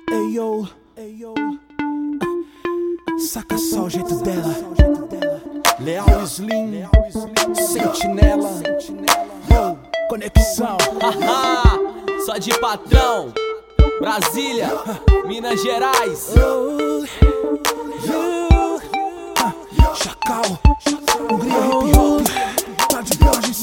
Ei, yo. Saca só o jeito dela. Leal Slim, Sentinela. Yo, conexão. Só de patrão. Brasília, Minas Gerais. Chacal, Hungria Hip Hop. Tá de Borges,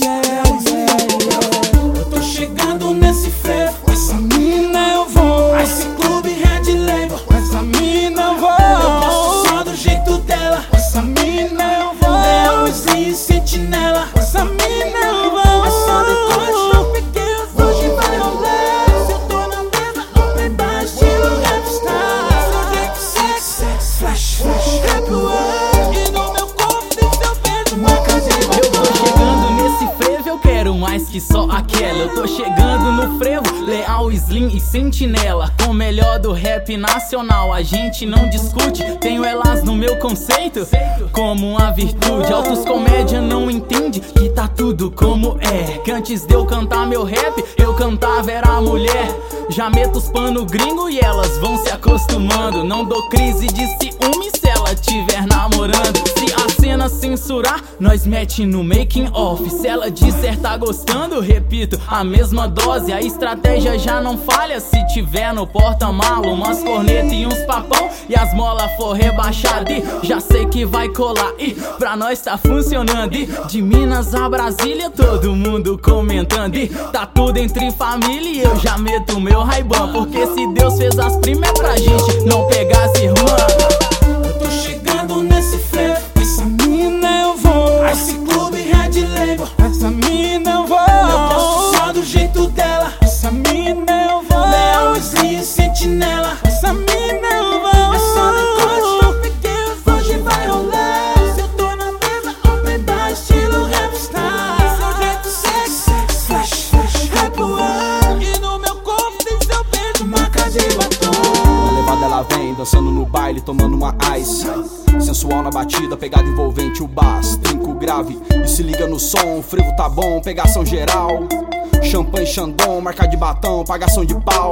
Eu tô chegando nesse frevo, com essa mina eu vou. Ice Club, Red Label, com essa mina eu vou. Eu gosto só do jeito dela, com essa mina eu vou. Leal Slim, Sentinela, com essa mina eu vou. É só decote, eu peguei os hoje vai rolar. Se eu tô na mesa, open bar, estilo rap style. Seu jeito sexy, flash, rap world. E no meu corpo tem seu beijo, marca de batom. Eu tô chegando nesse frevo, eu quero mais que só aquela. Eu tô chegando no frevo, Leal Slim e Sentinela. Com o melhor do rap nacional, a gente não discute. Tenho elas no meu conceito como uma virtude. Altos comédia não entende que tá tudo como é. Que antes de eu cantar meu rap, eu cantava era mulher. Já meto os pano gringo e elas vão se acostumando. Não dou crise de ciúme se ela tiver namorando. Se a cena censurar, nós mete no making off. Se ela disser tá gostando, repito a mesma dose. A estratégia já não falha se tiver no porta-malo umas cornetas e uns papão e as molas for rebaixada. E já sei que vai colar e pra nós tá funcionando. E de Minas a Brasília todo mundo comentando. E tá tudo entre família e eu já meto o meu Ray-Ban. Porque se Deus fez as primas é pra gente não pegar as irmãs. Eu tô chegando nesse frevo, com essa mina eu vou. Ice Club, Red Label, com essa mina eu vou. Eu gosto só do jeito dela, com essa mina eu vou. Leal Slim, Sentinela, com essa mina eu vou. É só decote, eu peguei os hoje vai rolar. Se eu tô na mesa, open bar, estilo rap style. Seu jeito sexy, flash, rap world. E no meu corpo tem seu beijo, marca de batom. Na levada ela vem, dançando no baile, tomando uma ice. Sensual na batida, pegada envolvente, o bass, trinco grave. E se liga no som, o frevo tá bom, pegação geral. Champanhe, Xandão, marca de batom, pagação de pau.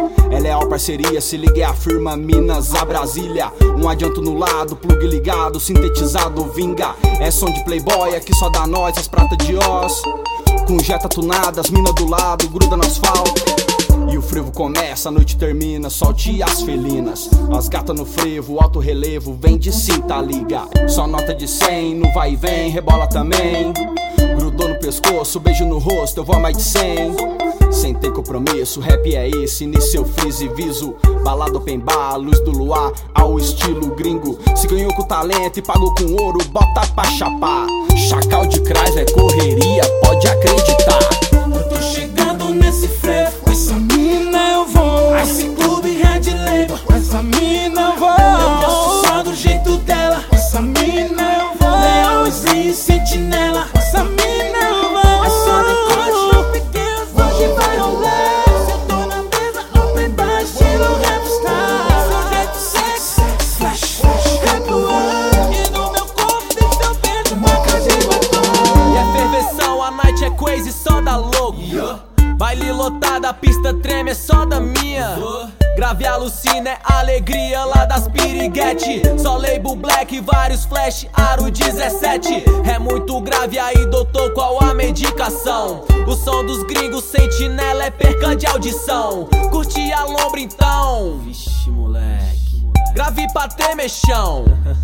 É leal parceria, se liga é a firma Minas a Brasília. Um adianto no lado, plug ligado, sintetizado, vinga. É som de playboy, aqui só dá nós, as pratas de Oz. Com jeta tunada, as mina do lado, gruda no asfalto. E o frevo começa, a noite termina, solte as felinas. As gatas no frevo, alto relevo, vem de cinta, liga. Só nota de 100, no vai e vem, rebola também. Grudou no pescoço, beijo no rosto, eu vou a mais de 100. Sem ter compromisso, rap é esse, início freeze e viso. Balada open bar, luz do luar, ao estilo gringo. Se ganhou com talento e pagou com ouro, bota pra chapar. Chacal de Crais é correria, pode acreditar. Eu tô chegando nesse frevo, com essa mina eu vou. Ice Club, Red Label, com essa mina eu vou. Eu gosto só do jeito dela, com essa mina eu vou. Leal Slim, Sentinela, com essa mina eu vou. É só decote, eu peguei os hoje vai rolar. Se eu tô na mesa, open bar, estilo rap style. Seu jeito sexy, flash, rap world. E no meu corpo tem seu beijo, marca de batom. E a ferveção, a night é crazy, só dá louco. Baile lotado, a pista treme, é só da minha. Grave alucina, é alegria lá das piriguete. Só label black, vários flash, aro 17. É muito grave aí, doutor, qual a medicação? O som dos gringos, Sentinela, é perca de audição. Curti a lombra então. Vixe, moleque. Grave pra tremer chão.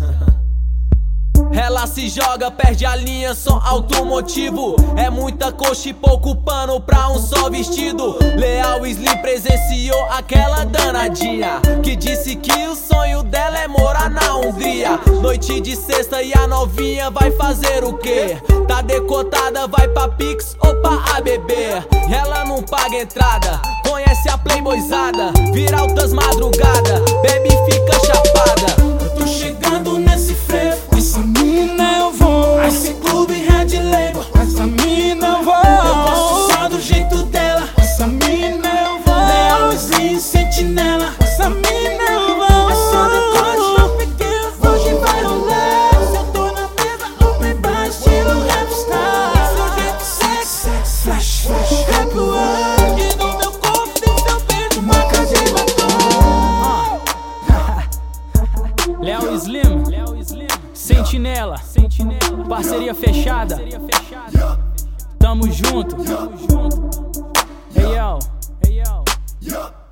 Ela se joga, perde a linha, só automotivo. É muita coxa e pouco pano pra um só vestido. Leal Slim presenciou aquela danadinha que disse que o sonho dela é morar na Hungria. Noite de sexta e a novinha vai fazer o quê? Tá decotada, vai pra Pix ou pra ABB. Ela não paga entrada, conhece a playboyzada. Vira altas madrugadas, bebe e fica chapada. Eu tô chegando nesse frevo, com essa mina eu vou. Ice Club, Red Label, com essa mina eu vou. Eu gosto só do jeito dela, com essa mina eu vou. Leal Slim, Sentinela, com essa mina eu vou. É só decote, eu peguei os hoje vai rolar. Se eu tô na mesa, open bar, estilo rap style. Seu jeito sexy, flash, rap world. E no meu corpo tem seu beijo, marca de batom. Sentinela, parceria fechada. Tamo junto. Hey yo.